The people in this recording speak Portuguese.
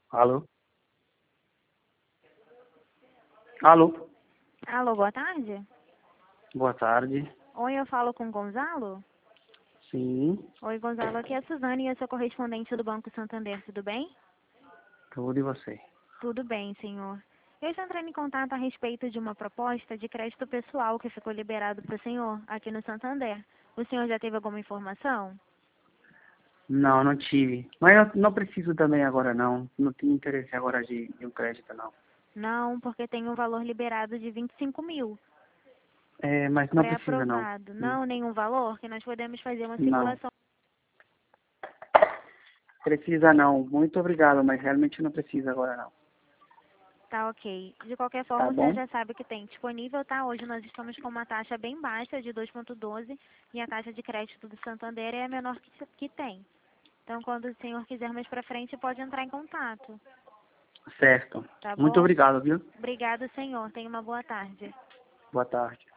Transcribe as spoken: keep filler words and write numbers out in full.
Alô? Alô? Alô, boa tarde. Boa tarde. Oi, eu falo com o Gonzalo? Sim, Oi, Gonzalo, aqui é a Suzane e eu sou correspondente do Banco Santander, tudo bem? tudo e você? Tudo bem, senhor. Eu estou entrando em contato a respeito de uma proposta de crédito pessoal que ficou liberado para o senhor aqui no Santander. O senhor já teve alguma informação? Não, não tive. Mas eu não preciso também agora não. Não tenho interesse agora de, de um crédito não. Não, porque tem um valor liberado de vinte e cinco mil. É, mas não precisa não. Pré-aprovado. Hum, Não, nenhum valor, que nós podemos fazer uma Não. simulação. Precisa não. Muito obrigado, mas realmente não precisa agora não. Tá ok. De qualquer Tá forma, o senhor bom? já sabe que tem disponível, tá? Hoje nós estamos com uma taxa bem baixa de dois vírgula doze e a taxa de crédito do Santander é a menor que, que tem. Então, quando o senhor quiser mais pra frente, pode entrar em contato, Certo. tá Muito bom? obrigado, viu? Obrigado, senhor. Tenha uma boa tarde. Boa tarde.